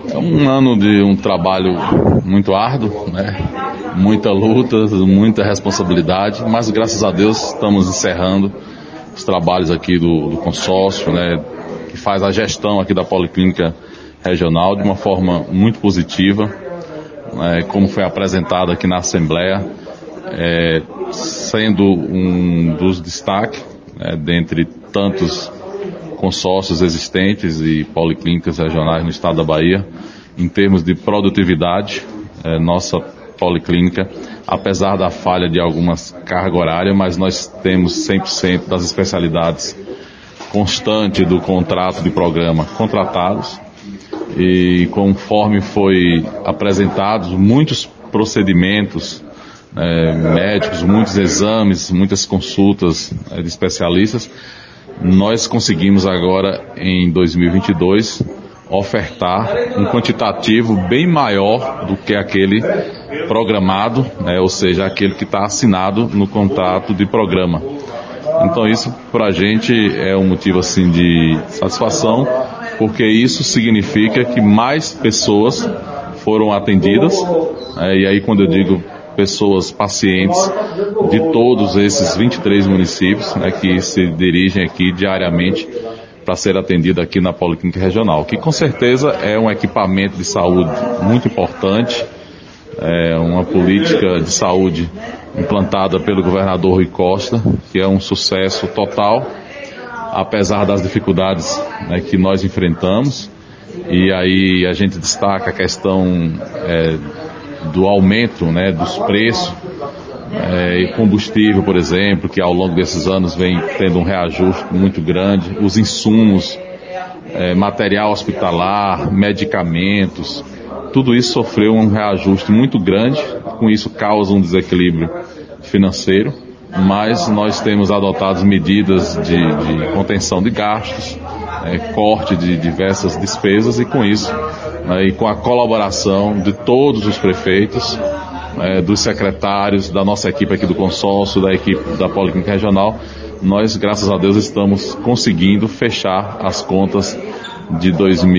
É um ano de um trabalho muito árduo, né? Muita luta, muita responsabilidade, mas graças a Deus estamos encerrando os trabalhos aqui do consórcio, né? Que faz a gestão aqui da Policlínica Regional de uma forma muito positiva, como foi apresentado aqui na Assembleia, sendo um dos destaques, dentre tantos consórcios existentes e policlínicas regionais no estado da Bahia, em termos de produtividade. Nossa policlínica, apesar da falha de algumas cargas horárias, mas nós temos 100% das especialidades constante do contrato de programa contratados, e conforme foi apresentados muitos procedimentos médicos, muitos exames, muitas consultas de especialistas, nós conseguimos agora em 2022 ofertar um quantitativo bem maior do que aquele programado, ou seja, aquele que está assinado no contrato de programa. Então isso para a gente é um motivo assim de satisfação, porque isso significa que mais pessoas foram atendidas, e aí quando eu digo pessoas, pacientes de todos esses 23 municípios, que se dirigem aqui diariamente para ser atendido aqui na Policlínica Regional, que com certeza é um equipamento de saúde muito importante, uma política de saúde implantada pelo governador Rui Costa, que é um sucesso total, apesar das dificuldades que nós enfrentamos. E aí a gente destaca a questão do aumento dos preços, e combustível, por exemplo, que ao longo desses anos vem tendo um reajuste muito grande, os insumos, material hospitalar, medicamentos, tudo isso sofreu um reajuste muito grande, com isso causa um desequilíbrio financeiro, mas nós temos adotado medidas de contenção de gastos, corte de diversas despesas, e com isso, e com a colaboração de todos os prefeitos, dos secretários, da nossa equipe aqui do consórcio, da equipe da Policlínica Regional, nós, graças a Deus, estamos conseguindo fechar as contas de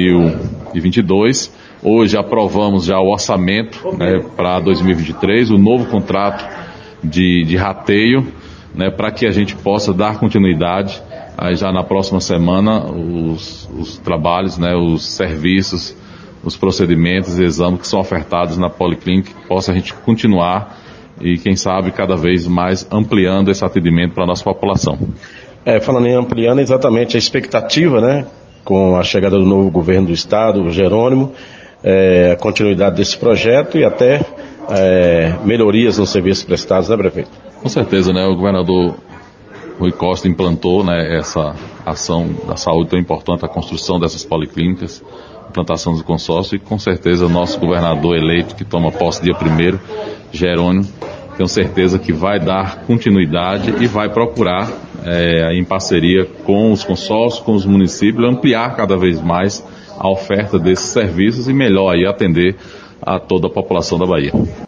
2022. Hoje aprovamos já o orçamento para 2023, o novo contrato de rateio, para que a gente possa dar continuidade aí já na próxima semana os trabalhos, os serviços, os procedimentos e exames que são ofertados na Policlínica, que possa a gente continuar e, quem sabe, cada vez mais ampliando esse atendimento para a nossa população. Falando em ampliando, exatamente a expectativa, com a chegada do novo governo do estado, o Jerônimo, a continuidade desse projeto e até melhorias nos serviços prestados, prefeito? Com certeza, o governador Rui Costa implantou essa ação da saúde tão importante, a construção dessas policlínicas, implantação do consórcio, e com certeza o nosso governador eleito, que toma posse dia 1º, Jerônimo, tenho certeza que vai dar continuidade e vai procurar, em parceria com os consórcios, com os municípios, ampliar cada vez mais a oferta desses serviços e melhor aí atender a toda a população da Bahia.